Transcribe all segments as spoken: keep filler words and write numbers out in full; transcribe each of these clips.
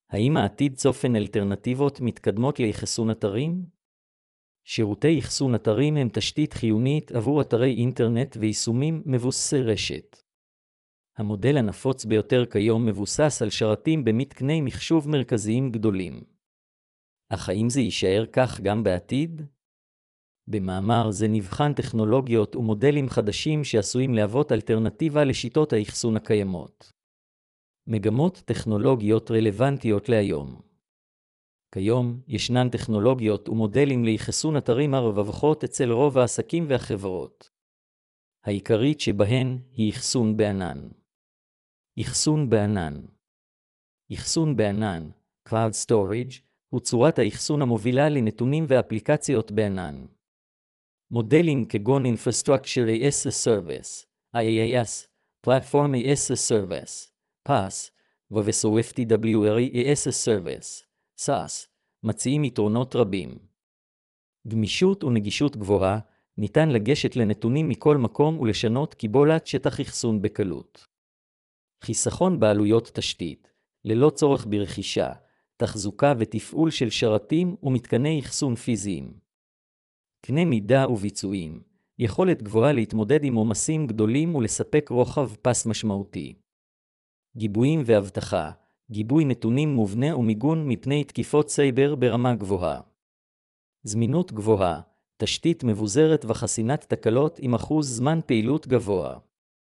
האם העתיד צופן אלטרנטיבות מתקדמות לאחסון אתרים? שירותי אחסון אתרים הם תשתית חיונית עבור אתרי אינטרנט ויישומים מבוססי רשת. המודל הנפוץ ביותר כיום מבוסס על שרתים במתקני מחשוב מרכזיים גדולים. אך האם זה יישאר כך גם בעתיד? במאמר זה נבחן טכנולוגיות ומודלים חדשים שעשויים להוות אלטרנטיבה לשיטות האחסון הקיימות. מגמות טכנולוגיות רלוונטיות להיום. כיום ישנן טכנולוגיות ומודלים לאחסון אתרים הרווחות אצל רוב העסקים והחברות. העיקרית שבהן היא אחסון בענן. אחסון בענן. אחסון בענן, Cloud Storage, הוא צורת האחסון המובילה לנתונים ואפליקציות בענן. מודלים כגון Infrastructure as a Service, I A S, Platform as a Service, פאס, ו-Software as a Service, סאס, מציעים יתרונות רבים. גמישות ונגישות גבוהה, ניתן לגשת לנתונים מכל מקום ולשנות קיבולת שטח אחסון בקלות. חיסכון בעלויות תשתית, ללא צורך ברכישה, תחזוקה ותפעול של שרתים ומתקני אחסון פיזיים. קנה מידה וביצועים, יכולת גבוהה להתמודד עם עומסים גדולים ולספק רוחב פס משמעותי. גיבויים והבטחה, גיבוי נתונים מובנה ומיגון מפני תקיפות סייבר ברמה גבוהה. זמינות גבוהה, תשתית מבוזרת וחסינת תקלות עם אחוז זמן פעילות גבוה.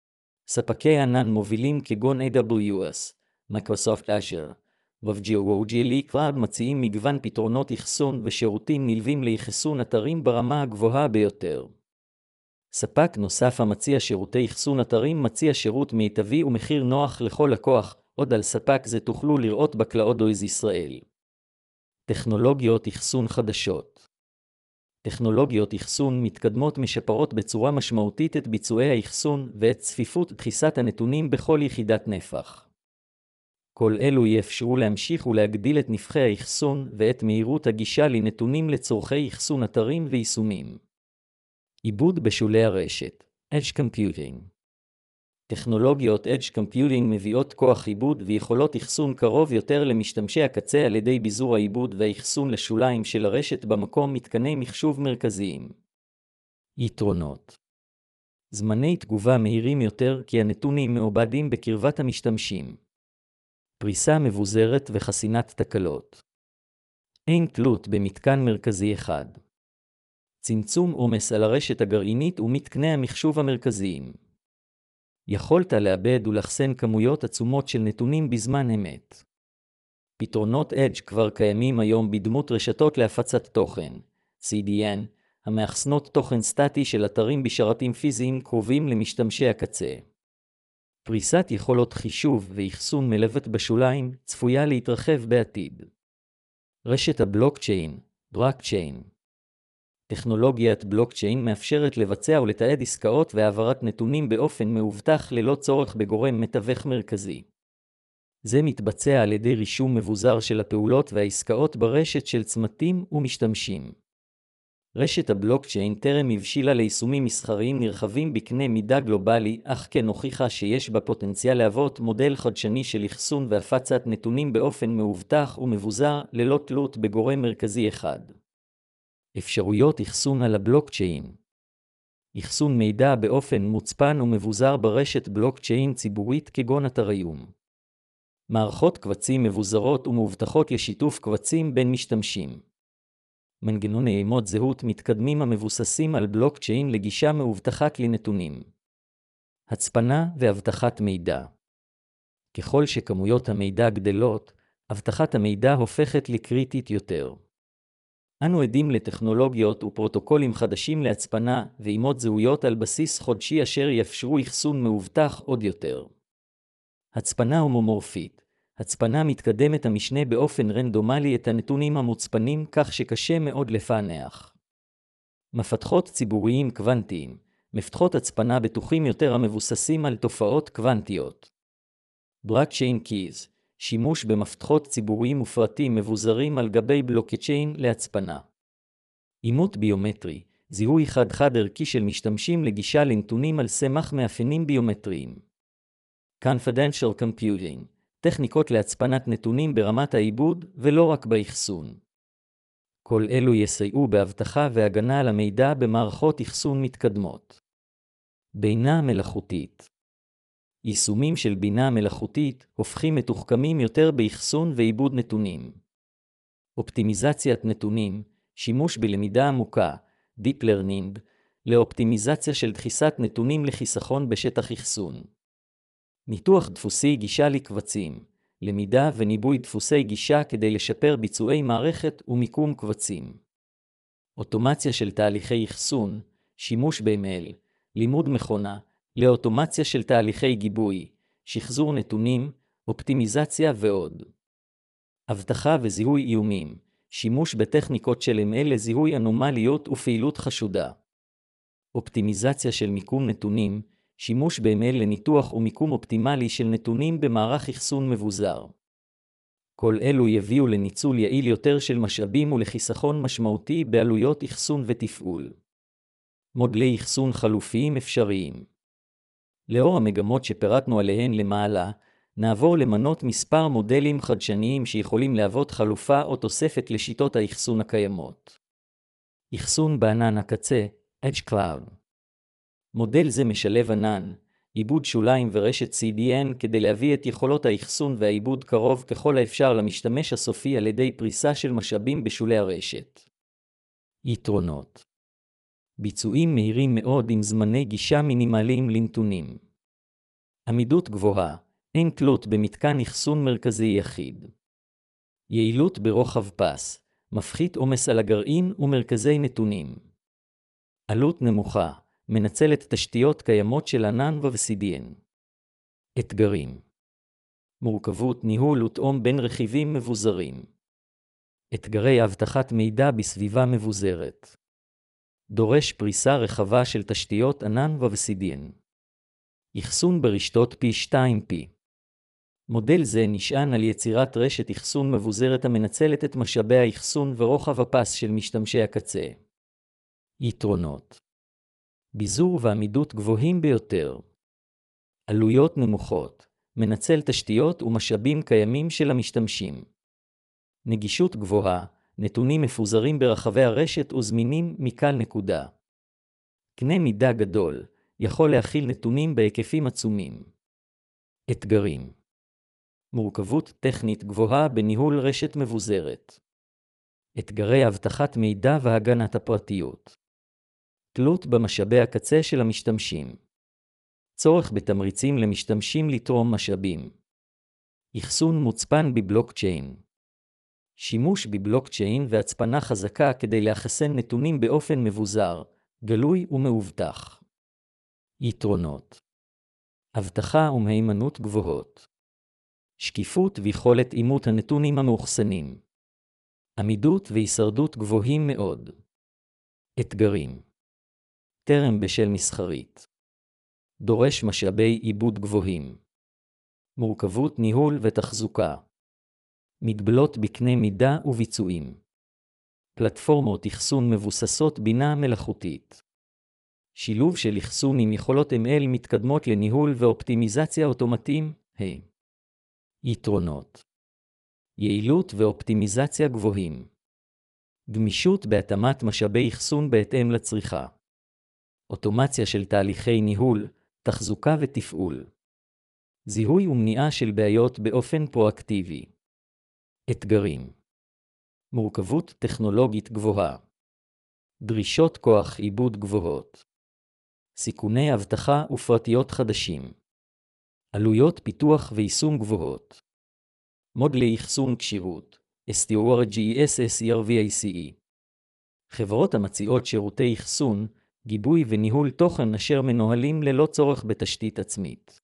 ספקי ענן מובילים כגון A W S, Microsoft Azure, ו-Google Cloud מציעים מגוון פתרונות אחסון ושירותים נלווים לאחסון אתרים ברמה הגבוהה ביותר. ספק נוסף המציע שירותי אחסון אתרים מציע שירות מיטבי ומחיר נוח לכל לקוח, עוד על ספק זה תוכלו לראות בקלאודויז ישראל. טכנולוגיות אחסון חדשות. טכנולוגיות אחסון מתקדמות משפרות בצורה משמעותית את ביצועי האחסון ואת צפיפות דחיסת הנתונים בכל יחידת נפח. כל אלו יאפשרו להמשיך ולהגדיל את נפחי האחסון ואת מהירות הגישה לנתונים לצורכי אחסון אתרים ויישומים. עיבוד בשולי הרשת, Edge Computing. טכנולוגיות Edge Computing מביאות כוח עיבוד ויכולות אחסון קרוב יותר למשתמשי הקצה על ידי ביזור העיבוד והאחסון לשוליים של הרשת במקום מתקני מחשוב מרכזיים. יתרונות. זמני תגובה מהירים יותר כי הנתונים מעובדים בקרבת המשתמשים. פריסה מבוזרת וחסינת תקלות. אין תלות במתקן מרכזי אחד. צמצום עומס על הרשת הגרעינית ומתקני המחשוב המרכזיים. יכולת לאבד ולחסן כמויות עצומות של נתונים בזמן אמת. פתרונות Edge כבר קיימים היום בדמות רשתות להפצת תוכן, C D N, המאחסנות תוכן סטטי של אתרים בשרתים פיזיים קרובים למשתמשי הקצה. פריסת יכולות חישוב ואחסון מלוות בשוליים צפויה להתרחב בעתיד. רשת הבלוקצ'יין, בלוקצ'יין. טכנולוגיית בלוקצ'יין מאפשרת לבצע ולתעד עסקאות והעברת נתונים באופן מאובטח ללא צורך בגורם מתווך מרכזי. זה מתבצע על ידי רישום מבוזר של הפעולות והעסקאות ברשת של צמתים ומשתמשים. רשת הבלוקצ'יין טרם הבשילה ליישומים מסחריים נרחבים בקנה מידה גלובלי, אך כן הוכיחה שיש בה פוטנציאל להוות מודל חדשני של אחסון והפצת נתונים באופן מאובטח ומבוזר ללא תלות בגורם מרכזי אחד. אפשרויות אחסון על הבלוקצ'יין. אחסון מידע באופן מוצפן ומבוזר ברשת בלוקצ'יין ציבורית כגון אתריום. מערכות קבצים מבוזרות ומאובטחות לשיתוף קבצים בין משתמשים. מנגנוני אימות זהות מתקדמים המבוססים על בלוקצ'יין לגישה מאובטחת לנתונים. הצפנה ואבטחת מידע. ככל שכמויות המידע גדלות, אבטחת המידע הופכת לקריטית יותר. אנו עדים לטכנולוגיות ופרוטוקולים חדשים להצפנה ואימות זהויות על בסיס חודשי אשר יאפשרו אחסון מאובטח עוד יותר. הצפנה הומומורפית. הצפנה מתקדמת המשנה באופן רנדומלי את הנתונים המוצפנים כך שקשה מאוד לפענח. מפתחות ציבוריים קוונטיים. מפתחות הצפנה בטוחים יותר המבוססים על תופעות קוונטיות. בלוקצ'יין קיז. שימוש במפתחות ציבוריים ופרטים מבוזרים על גבי בלוקצ'יין להצפנה. אימות ביומטרי. זיהוי חד-חד ערכי של משתמשים לגישה לנתונים על סמך מאפיינים ביומטריים. Confidential Computing. וטכניקות להצפנת נתונים ברמת העיבוד ולא רק באחסון. כל אלו יסייעו באבטחה והגנה על המידע במערכות אחסון מתקדמות. בינה מלאכותית. יישומים של בינה מלאכותית הופכים מתוחכמים יותר באחסון ועיבוד נתונים. אופטימיזציית נתונים, שימוש בלמידה עמוקה, Deep Learning, לאופטימיזציה של דחיסת נתונים לחיסכון בשטח אחסון. ניתוח דפוסי גישה לקבצים, למידה וניבוי דפוסי גישה כדי לשפר ביצועי מערכת ומיקום קבצים. אוטומציה של תהליכי אחסון, שימוש ב-אם אל, לימוד מכונה, לאוטומציה של תהליכי גיבוי, שחזור נתונים, אופטימיזציה ועוד. אבטחה וזיהוי איומים, שימוש בטכניקות של אם אל לזיהוי אנומליות ופעילות חשודה. אופטימיזציה של מיקום נתונים, שימוש ב-אם אל לניתוח ומיקום אופטימלי של נתונים במערך אחסון מבוזר. כל אלו יביאו לניצול יעיל יותר של משאבים ולחיסכון משמעותי בעלויות אחסון ותפעול. מודלי אחסון חלופיים אפשריים. לאור המגמות שפירטנו עליהן למעלה, נעבור למנות מספר מודלים חדשניים שיכולים להוות חלופה או תוספת לשיטות האחסון הקיימות. אחסון בענן הקצה, Edge Cloud. מודל זה משלב ענן, עיבוד שוליים ורשת סי די אן כדי להביא את יכולות האחסון והעיבוד קרוב ככל האפשר למשתמש הסופי על ידי פריסה של משאבים בשולי הרשת. יתרונות. ביצועים מהירים מאוד עם זמני גישה מינימליים לנתונים. עמידות גבוהה, אין תלות במתקן אחסון מרכזי יחיד. יעילות ברוחב פס, מפחית עומס על הגרעין ומרכזי נתונים. עלות נמוכה, מנצלת תשתיות קיימות של ענן ו-סי די אן. אתגרים. מורכבות ניהול ותאום בין רכיבים מבוזרים. אתגרי אבטחת מידע בסביבה מבוזרת. דורש פריסה רחבה של תשתיות ענן ו-סי די אן. אחסון ברשתות פי שתיים פי. מודל זה נשען על יצירת רשת אחסון מבוזרת המנצלת את משאבי האחסון ורוחב הפס של משתמשי הקצה. יתרונות. ביזור ועמידות גבוהים ביותר. עלויות נמוכות, מנצל תשתיות ומשאבים קיימים של המשתמשים. נגישות גבוהה, נתונים מפוזרים ברחבי הרשת וזמינים מכל נקודה. קנה מידה גדול, יכול להכיל נתונים בהיקפים עצומים. אתגרים. מורכבות טכנית גבוהה בניהול רשת מבוזרת. אתגרי אבטחת מידע והגנת הפרטיות. תלות במשאבי הקצה של המשתמשים. צורך בתמריצים למשתמשים לתרום משאבים. אחסון מוצפן בבלוקצ'יין. שימוש בבלוקצ'יין והצפנה חזקה כדי לאחסן נתונים באופן מבוזר, גלוי ומאובטח. יתרונות. אבטחה ומהימנות גבוהות. שקיפות ויכולת אימות הנתונים המאוחסנים. עמידות והישרדות גבוהים מאוד. אתגרים. טרם בשל מסחרית. דורש משאבי עיבוד גבוהים. מורכבות ניהול ותחזוקה. מגבלות בקנה מידה וביצועים. פלטפורמות אחסון מבוססות בינה מלאכותית. שילוב של אחסון עם יכולות אם אל מתקדמות לניהול ואופטימיזציה אוטומטיים, היי. יתרונות. יעילות ואופטימיזציה גבוהים. גמישות בהתאמת משאבי אחסון בהתאם לצריכה. אוטומציה של תהליכי ניהול, תחזוקה ותפעול. זיהוי ומניעה של בעיות באופן פרואקטיבי. אתגרים. מורכבות טכנולוגית גבוהה. דרישות כוח עיבוד גבוהות. סיכוני אבטחה ופרטיות חדשים. עלויות פיתוח ויישום גבוהות. מודלי אחסון כשירות, Steward ג'י אס אס אר וי איי סי אי. חברות המציעות שירותי אחסון, גיבוי וניהול תוכן אשר מנוהלים ללא צורך בתשתית עצמית.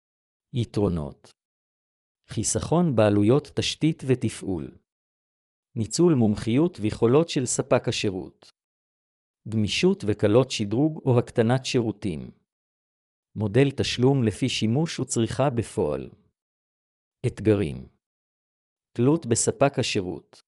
יתרונות. חיסכון בעלויות תשתית ותפעול. ניצול מומחיות ויכולות של ספק השירות. גמישות וקלות שדרוג או הקטנת שירותים. מודל תשלום לפי שימוש וצריכה בפועל. אתגרים. תלות בספק השירות.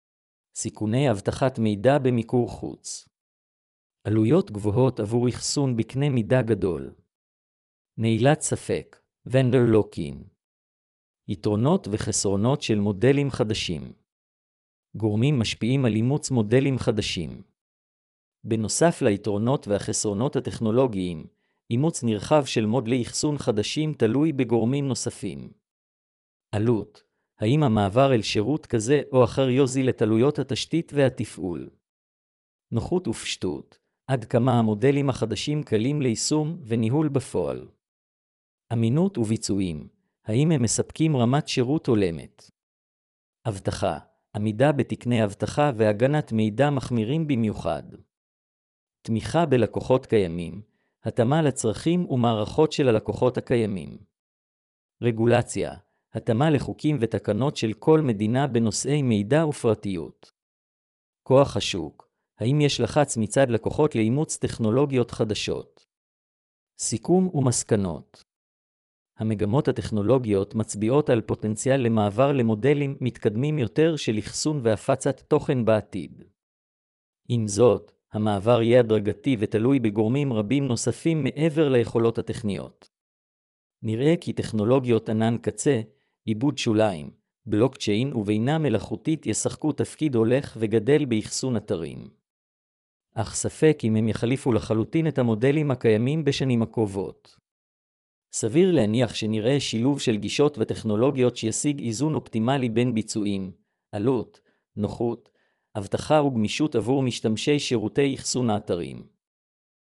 סיכוני אבטחת מידע במיקור חוץ. עלויות גבוהות עבור אחסון בקנה מידה גדול. נעילת ספק, vendor lock-in. יתרונות וחסרונות של מודלים חדשים. גורמים משפיעים על אימוץ מודלים חדשים. בנוסף ליתרונות והחסרונות הטכנולוגיים, אימוץ נרחב של מודלי אחסון חדשים תלוי בגורמים נוספים. עלות, האם המעבר אל שירות כזה או אחר יוזיל את עלויות התשתית והתפעול? נוחות ופשטות, עד כמה המודלים החדשים קלים ליישום וניהול בפועל. אמינות וביצועים, האם הם מספקים רמת שירות הולמת? אבטחה, עמידה בתקני אבטחה והגנת מידע מחמירים במיוחד. תמיכה בלקוחות קיימים, התאמה לצרכים ומערכות של הלקוחות הקיימים. רגולציה, התאמה לחוקים ותקנות של כל מדינה בנושאי מידע ופרטיות. כוח השוק, האם יש לחץ מצד לקוחות לאימוץ טכנולוגיות חדשות? סיכום ומסקנות. המגמות הטכנולוגיות מצביעות על פוטנציאל למעבר למודלים מתקדמים יותר של אחסון והפצת תוכן בעתיד. עם זאת, המעבר יהיה הדרגתי ותלוי בגורמים רבים נוספים מעבר ליכולות הטכניות. נראה כי טכנולוגיות ענן קצה, עיבוד שוליים, בלוקצ'יין ובינה מלאכותית ישחקו תפקיד הולך וגדל באחסון אתרים. אך ספק אם הם יחליפו לחלוטין את המודלים הקיימים בשנים הקרובות. סביר להניח שנראה שילוב של גישות וטכנולוגיות שישיג איזון אופטימלי בין ביצועים, עלות, נוחות, אבטחה וגמישות עבור משתמשי שירותי אחסון האתרים.